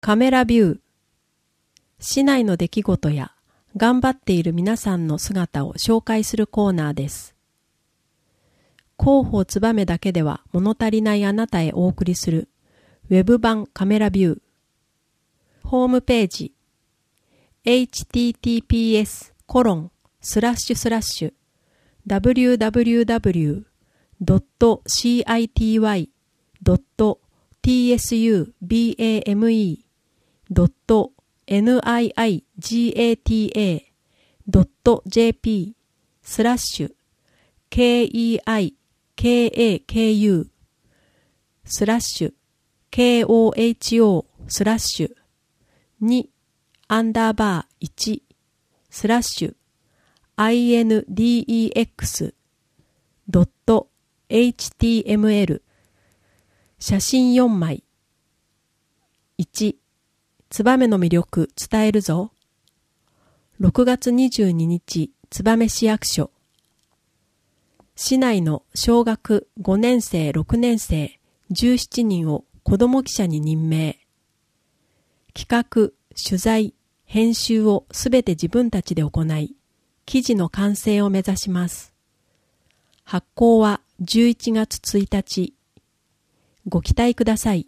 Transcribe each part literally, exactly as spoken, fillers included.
カメラビュー。市内の出来事や頑張っている皆さんの姿を紹介するコーナーです。広報つばめだけでは物足りないあなたへお送りするウェブ版カメラビュー。ホームページ エイチティーティーピーエスコロンスラッシュスラッシュダブリューダブリューダブリュードットシーアイティーワイドットティーエスユービーエーエムイードットニイガタドットジェーピースラッシュ ケーイーアイケーエーケーユー スラッシュ ケーオーエイチオー スラッシュにアンダーバーいちスラッシュ アイエヌディーイーエックス ドット エイチティーエムエル 写真よんまい。いちツバメの魅力伝えるぞ。ろくがつにじゅうににち、燕市役所。市内の小学ごねんせい、ろくねんせい、じゅうななにんを子ども記者に任命。企画、取材、編集をすべて自分たちで行い、記事の完成を目指します。発行はじゅういちがつついたち。ご期待ください。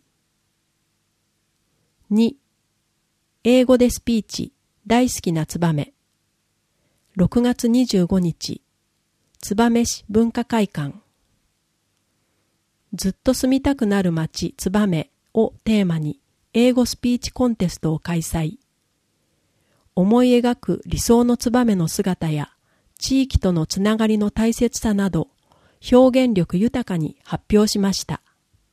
に英語でスピーチ、大好きなツバメ。ろくがつにじゅうごにち、燕市文化会館。ずっと住みたくなる街ツバメをテーマに英語スピーチコンテストを開催。思い描く理想のツバメの姿や地域とのつながりの大切さなど表現力豊かに発表しました。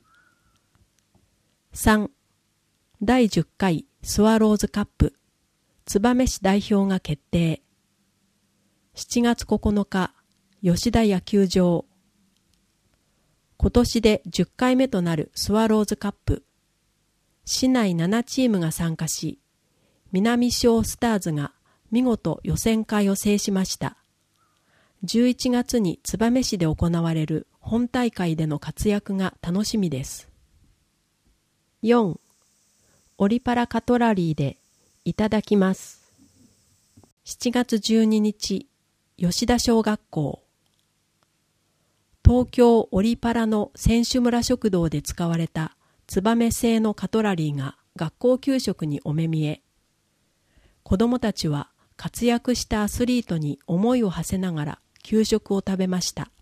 さんだいじゅっかいスワローズカップ燕市代表が決定。しちがつここのか吉田野球場。今年でじゅっかいめとなるスワローズカップ。市内ななチームが参加し、南小スターズが見事予選会を制しました。じゅういちがつに燕市で行われる本大会での活躍が楽しみです。よんオリパラカトラリーでいただきます。しちがつじゅうににち、吉田小学校。東京オリパラの選手村食堂で使われた燕製のカトラリーが学校給食にお目見え。子どもたちは活躍したアスリートに思いを馳せながら給食を食べました。